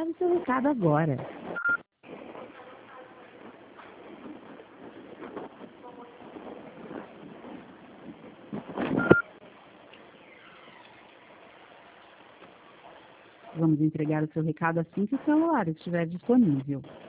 entregar o seu recado agora. Vamos entregar o seu recado assim que o celular estiver disponível.